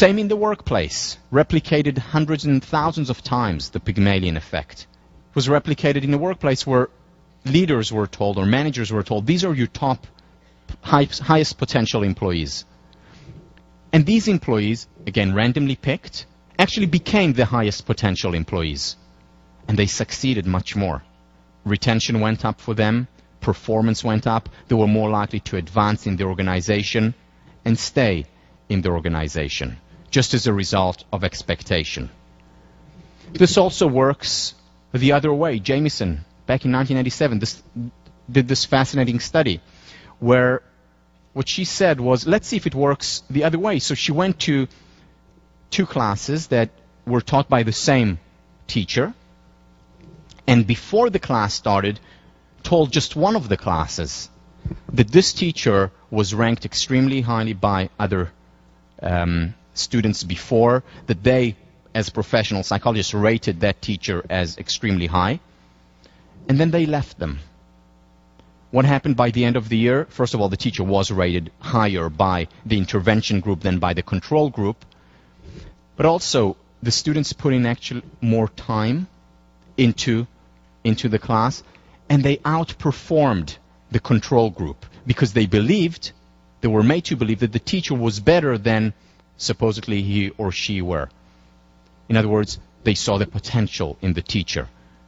Same in the workplace. Replicated hundreds and thousands of times, the Pygmalion effect. It was replicated in the workplace where leaders were told, or managers were told, these are your top, highest potential employees. And these employees, again randomly picked, actually became the highest potential employees. And they succeeded much more. Retention went up for them, performance went up, they were more likely to advance in the organization and stay in the organization, just as a result of expectation. This also works the other way. Jamieson, back in 1997, did this fascinating study where what she said was, let's see if it works the other way. So she went to 2 classes that were taught by the same teacher, and before the class started, told just one of the classes that this teacher was ranked extremely highly by other students before, that they, as professional psychologists, rated that teacher as extremely high, and then they left them. What happened by the end of the year? First of all, the teacher was rated higher by the intervention group than by the control group, but also the students put in actually more time into the class, and they outperformed the control group because they were made to believe that the teacher was better than supposedly he or she were. In other words, they saw the potential in the teacher.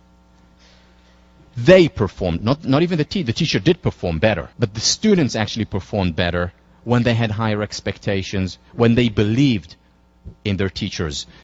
They performed, not even the teacher did perform better, but the students actually performed better when they had higher expectations, when they believed in their teachers.